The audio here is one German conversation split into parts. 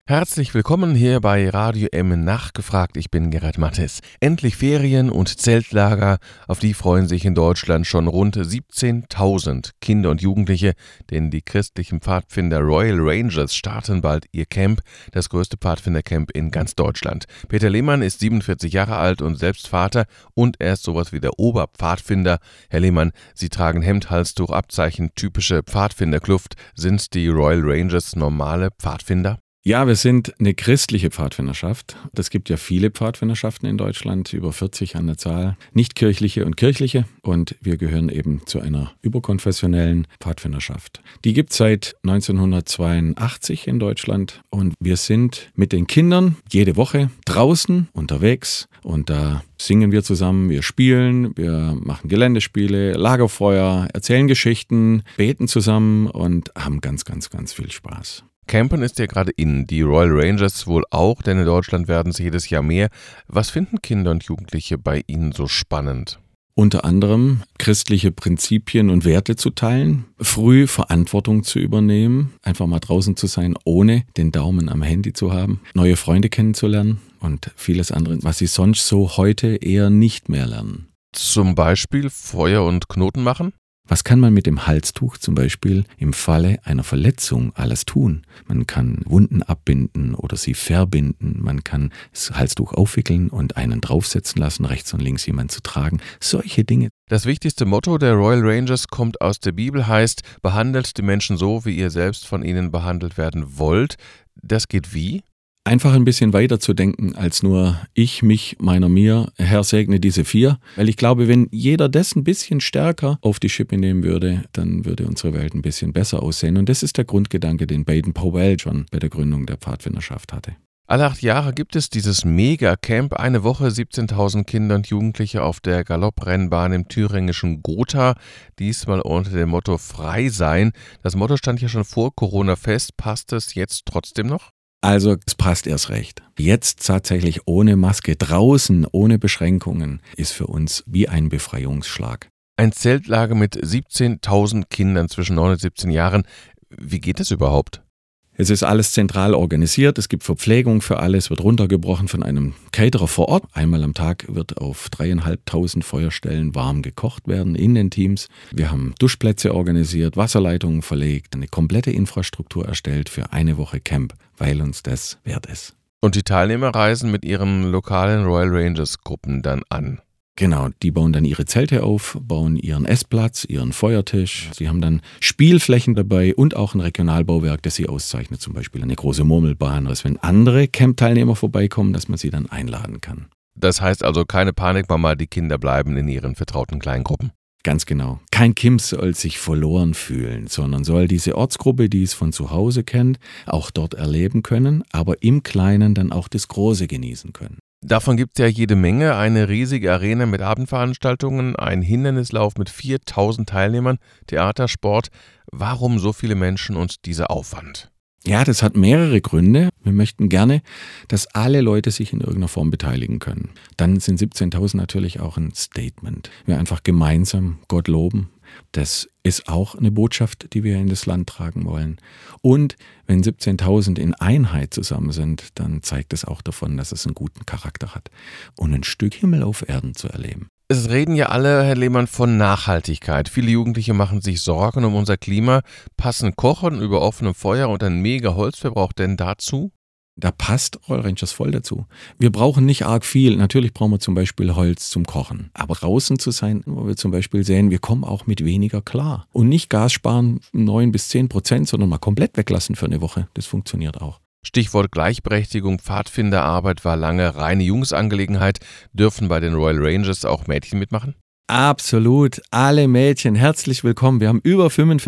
Herzlich willkommen hier bei Radio M nachgefragt. Ich bin Gerhard Mattes. Endlich Ferien und Zeltlager, auf die freuen sich in Deutschland schon rund 17.000 Kinder und Jugendliche, denn die christlichen Pfadfinder Royal Rangers starten bald ihr Camp, das größte Pfadfindercamp in ganz Deutschland. Peter Lehmann ist 47 Jahre alt und selbst Vater und er ist sowas wie der Oberpfadfinder. Herr Lehmann, Sie tragen Hemd, Halstuch, Abzeichen, typische Pfadfinderkluft. Sind die Royal Rangers normale Pfadfinder? Ja, wir sind eine christliche Pfadfinderschaft. Es gibt ja viele Pfadfinderschaften in Deutschland, über 40 an der Zahl, nicht kirchliche und kirchliche. Und wir gehören eben zu einer überkonfessionellen Pfadfinderschaft. Die gibt es seit 1982 in Deutschland und wir sind mit den Kindern jede Woche draußen unterwegs und da singen wir zusammen, wir spielen, wir machen Geländespiele, Lagerfeuer, erzählen Geschichten, beten zusammen und haben ganz, ganz, ganz viel Spaß. Campen ist ja gerade in, die Royal Rangers wohl auch, denn in Deutschland werden es jedes Jahr mehr. Was finden Kinder und Jugendliche bei Ihnen so spannend? Unter anderem christliche Prinzipien und Werte zu teilen, früh Verantwortung zu übernehmen, einfach mal draußen zu sein, ohne den Daumen am Handy zu haben, neue Freunde kennenzulernen und vieles andere, was sie sonst so heute eher nicht mehr lernen. Zum Beispiel Feuer und Knoten machen? Was kann man mit dem Halstuch zum Beispiel im Falle einer Verletzung alles tun? Man kann Wunden abbinden oder sie verbinden. Man kann das Halstuch aufwickeln und einen draufsetzen lassen, rechts und links jemanden zu tragen. Solche Dinge. Das wichtigste Motto der Royal Rangers kommt aus der Bibel, heißt, behandelt die Menschen so, wie ihr selbst von ihnen behandelt werden wollt. Das geht wie? Einfach ein bisschen weiter zu denken als nur ich, mich, meiner, mir, Herr segne diese 4. Weil ich glaube, wenn jeder das ein bisschen stärker auf die Schippe nehmen würde, dann würde unsere Welt ein bisschen besser aussehen. Und das ist der Grundgedanke, den Baden-Powell schon bei der Gründung der Pfadfinderschaft hatte. Alle 8 Jahre gibt es dieses Mega-Camp, eine Woche 17.000 Kinder und Jugendliche auf der Galopprennbahn im thüringischen Gotha, diesmal unter dem Motto Frei sein. Das Motto stand ja schon vor Corona fest, passt es jetzt trotzdem noch? Also es passt erst recht. Jetzt tatsächlich ohne Maske, draußen, ohne Beschränkungen, ist für uns wie ein Befreiungsschlag. Ein Zeltlager mit 17.000 Kindern zwischen 9 und 17 Jahren. Wie geht das überhaupt? Es ist alles zentral organisiert, es gibt Verpflegung für alles, wird runtergebrochen von einem Caterer vor Ort. Einmal am Tag wird auf 3.500 Feuerstellen warm gekocht werden in den Teams. Wir haben Duschplätze organisiert, Wasserleitungen verlegt, eine komplette Infrastruktur erstellt für eine Woche Camp, weil uns das wert ist. Und die Teilnehmer reisen mit ihren lokalen Royal Rangers Gruppen dann an? Genau, die bauen dann ihre Zelte auf, bauen ihren Essplatz, ihren Feuertisch. Sie haben dann Spielflächen dabei und auch ein Regionalbauwerk, das sie auszeichnet, zum Beispiel eine große Murmelbahn, dass wenn andere Camp-Teilnehmer vorbeikommen, dass man sie dann einladen kann. Das heißt also keine Panik, Mama, die Kinder bleiben in ihren vertrauten Kleingruppen. Ganz genau. Kein Kind soll sich verloren fühlen, sondern soll diese Ortsgruppe, die es von zu Hause kennt, auch dort erleben können, aber im Kleinen dann auch das Große genießen können. Davon gibt es ja jede Menge, eine riesige Arena mit Abendveranstaltungen, ein Hindernislauf mit 4.000 Teilnehmern, Theatersport. Warum so viele Menschen und dieser Aufwand? Ja, das hat mehrere Gründe. Wir möchten gerne, dass alle Leute sich in irgendeiner Form beteiligen können. Dann sind 17.000 natürlich auch ein Statement. Wir einfach gemeinsam Gott loben. Das ist auch eine Botschaft, die wir in das Land tragen wollen. Und wenn 17.000 in Einheit zusammen sind, dann zeigt es auch davon, dass es einen guten Charakter hat und ein Stück Himmel auf Erden zu erleben. Es reden ja alle, Herr Lehmann, von Nachhaltigkeit. Viele Jugendliche machen sich Sorgen um unser Klima. Passen Kochen über offenem Feuer und ein mega Holzverbrauch denn dazu? Da passt Royal Rangers voll dazu. Wir brauchen nicht arg viel. Natürlich brauchen wir zum Beispiel Holz zum Kochen. Aber draußen zu sein, wo wir zum Beispiel sehen, wir kommen auch mit weniger klar. Und nicht Gas sparen 9-10%, sondern mal komplett weglassen für eine Woche. Das funktioniert auch. Stichwort Gleichberechtigung, Pfadfinderarbeit war lange reine Jungsangelegenheit. Dürfen bei den Royal Rangers auch Mädchen mitmachen? Absolut, alle Mädchen, herzlich willkommen. Wir haben über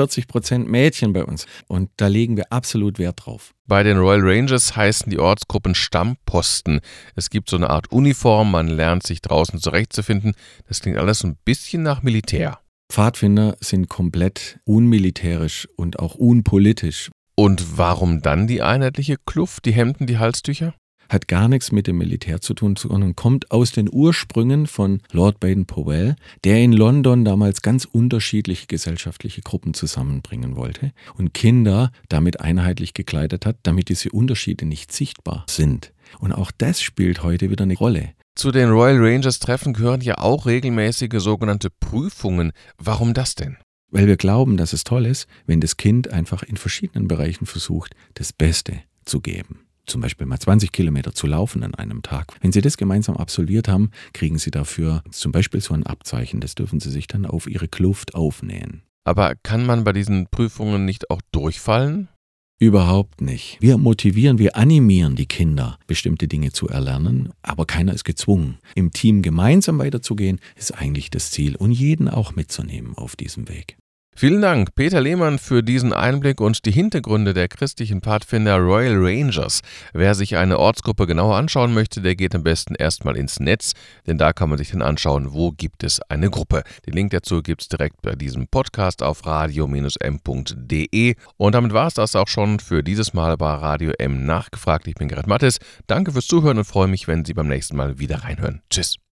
45% Mädchen bei uns und da legen wir absolut Wert drauf. Bei den Royal Rangers heißen die Ortsgruppen Stammposten. Es gibt so eine Art Uniform, man lernt sich draußen zurechtzufinden. Das klingt alles so ein bisschen nach Militär. Pfadfinder sind komplett unmilitärisch und auch unpolitisch. Und warum dann die einheitliche Kluft, die Hemden, die Halstücher? hat gar nichts mit dem Militär zu tun, sondern kommt aus den Ursprüngen von Lord Baden-Powell, der in London damals ganz unterschiedliche gesellschaftliche Gruppen zusammenbringen wollte und Kinder damit einheitlich gekleidet hat, damit diese Unterschiede nicht sichtbar sind. Und auch das spielt heute wieder eine Rolle. Zu den Royal Rangers Treffen gehören ja auch regelmäßige sogenannte Prüfungen. Warum das denn? Weil wir glauben, dass es toll ist, wenn das Kind einfach in verschiedenen Bereichen versucht, das Beste zu geben. Zum Beispiel mal 20 Kilometer zu laufen an einem Tag. Wenn Sie das gemeinsam absolviert haben, kriegen Sie dafür zum Beispiel so ein Abzeichen. Das dürfen Sie sich dann auf Ihre Kluft aufnähen. Aber kann man bei diesen Prüfungen nicht auch durchfallen? Überhaupt nicht. Wir motivieren, wir animieren die Kinder, bestimmte Dinge zu erlernen, aber keiner ist gezwungen. Im Team gemeinsam weiterzugehen, ist eigentlich das Ziel und jeden auch mitzunehmen auf diesem Weg. Vielen Dank, Peter Lehmann, für diesen Einblick und die Hintergründe der christlichen Pfadfinder Royal Rangers. Wer sich eine Ortsgruppe genauer anschauen möchte, der geht am besten erstmal ins Netz, denn da kann man sich dann anschauen, wo gibt es eine Gruppe. Den Link dazu gibt es direkt bei diesem Podcast auf radio-m.de. Und damit war es das auch schon für dieses Mal bei Radio M nachgefragt. Ich bin Gerrit Mattes. Danke fürs Zuhören und freue mich, wenn Sie beim nächsten Mal wieder reinhören. Tschüss.